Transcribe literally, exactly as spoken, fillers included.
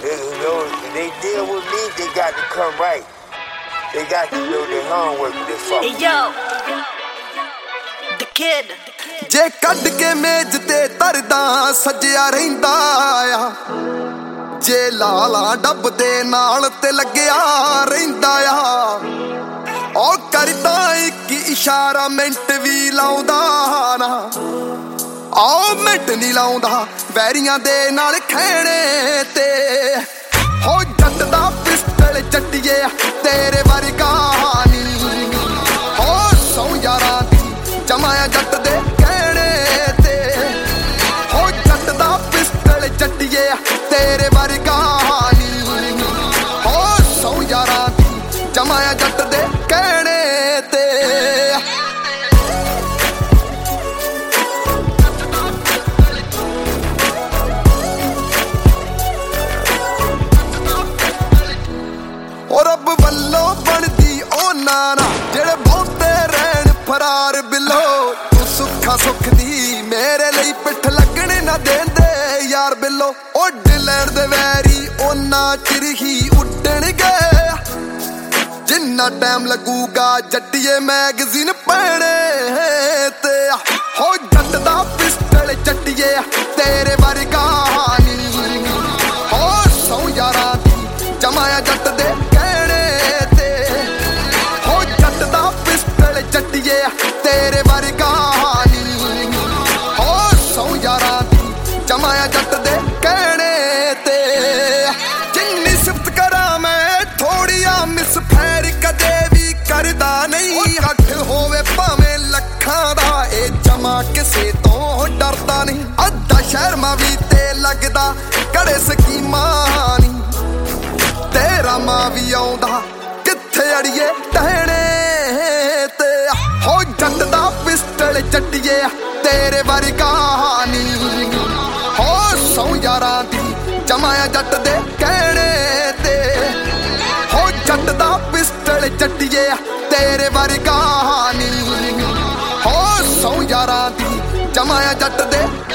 They, you know, if they deal with me, they got to come right. They got to do their homework with this fucker. Hey yo, the kid. ਜੇ ਕੱਢ ਕੇ ਮੇਜ਼ ਤੇ ਤਰਦਾ ਸਜਿਆ ਰਹਿੰਦਾ ਆ, ਜੇ ਲਾਲਾ ਡੱਬ ਦੇ ਨਾਲ ਤੇ ਲੱਗਿਆ ਰਹਿੰਦਾ ਆ, ਉਹ ਕਰਦਾ ਇੱਕ ਇਸ਼ਾਰਾ ਮਿੰਟ ਵੀ ਲਾਉਂਦਾ ਨਾ, ਆਹ ਮਿੰਟ ਨਹੀਂ ਲਾਉਂਦਾ ਵੈਰੀਆਂ ਦੇ ਨਾਲ ਖਹਿਣੇ ਤੇ। ਹੋ ਜੱਟ ਦਾ ਪਿਸਟਲ ਚੱਟੀਏ ਤੇਰੇ ਵਰਗਾ ਨੀ, ਹੋ ਸੌ ਯਾਰਾਂ ਦੀ ਜਮਾਇਆ ਜੱਟ ਦੇ ਕਹਿਣੇ ਤੇ। ਹੋ ਜੱਟ ਦਾ ਪਿਸਟਲ ਚੱਟੀਏ ਤੇਰੇ ਵਰਗਾ ਨੀ, ਹੋ ਸੌ ਯਾਰਾਂ ਦੀ ਜਮਾਇਆ ਜੱਟ ਦੇ ਕਹਿਣੇ ਤੇ। ਰੱਬ ਵੱਲੋਂ ਬਣਦੀ ਉਹਨਾਂ ਨਾਲ ਜਿਹੜੇ ਬਹੁਤੇ ਰਹਿਣ ਫਰਾਰ ਬਿੱਲੋ, ਤੂੰ ਸੁੱਖਾ ਸੁੱਖ ਦੀ ਮੇਰੇ ਲਈ ਪਿੱਠ ਲੱਗਣ ਨਾ ਦੇਂਦੇ ਯਾਰ ਬਿੱਲੋ। ਉੱਡ ਲੈਣ ਦੇ ਵੈਰੀ ਉਹਨਾਂ ਚਿਰ ਹੀ ਉੱਡਣਗੇ ਜਿੰਨਾ ਟਾਈਮ ਲੱਗੂਗਾ ਜੱਟੀਏ ਮੈਗਜ਼ੀਨ ਪੈਣੇ ਤੇ। ਹੋ ਜੱਟ ਦਾ ਪਿਸਟਲ ਚੱਟੀਏ ਤੇਰੇ ਵਰਗਾ ਨੀ, ਹੋ ਸੌ ਯਾਰਾਂ ਦੀ ਜਮਾਇਆ ਜੱਟ ਦੇ ਕਹਿਣੇ ਤੇ। ਹੋ ਜੱਟ ਦਾ ਪਿਸਟਲ ਚੱਟੀਏ ਤੇਰੇ ਵਰਗਾ ਨੀ, ਹੋ ਸੌ ਯਾਰਾਂ ਦੀ ਜਮਾਇਆ ਜੱਟ ਦੇ ਕਹਿਣੇ ਤੇ। ਜਿੰਨੀ ਸਿਫਤ ਕਰਾਂ ਮੈਂ ਥੋੜੀ ਆ ਮਿਸ ਫੈਰ ਕਦੇ ਵੀ ਕਰਦਾ ਨਹੀਂ, ਹੱਥ ਹੋਵੇ ਭਾਵੇਂ ਲੱਖਾਂ ਦਾ ਇਹ ਜਮਾ ਕਿਸੇ ਤੋਂ ਡਰਦਾ ਨਹੀਂ। ਅੱਧਾ ਸ਼ਰਮਾ ਵੀ ਤੇ ਲੱਗਦਾ ਕੜੇ ਸਕੀਮਾਂ ਨੀ, ਤੇਰਾ ਮਾਂ ਵੀ ਆਉਂਦਾ ਕਿੱਥੇ ਅੜੀਏ ਟਹਿਣੇ ਤੇ। ਹੋ ਜੱਟ ਦਾ ਪਿਸਟਲ ਚੱਟੀਏ ਤੇਰੇ ਵਰਗਾ ਨੀ, ਹੋ ਸੌ ਯਾਰਾਂ ਦੀ ਜਮਾਇਆ ਜੱਟ ਦੇ ਕਹਿਣੇ ਤੇ। ਹੋ ਜੱਟ ਦਾ ਪਿਸਟਲ ਚੱਟੀਏ ਤੇਰੇ ਵਰਗਾ ਨੀ, ਹੋ ਸੌ ਯਾਰਾਂ ਦੀ ਜਮਾਇਆ ਜੱਟ ਦੇ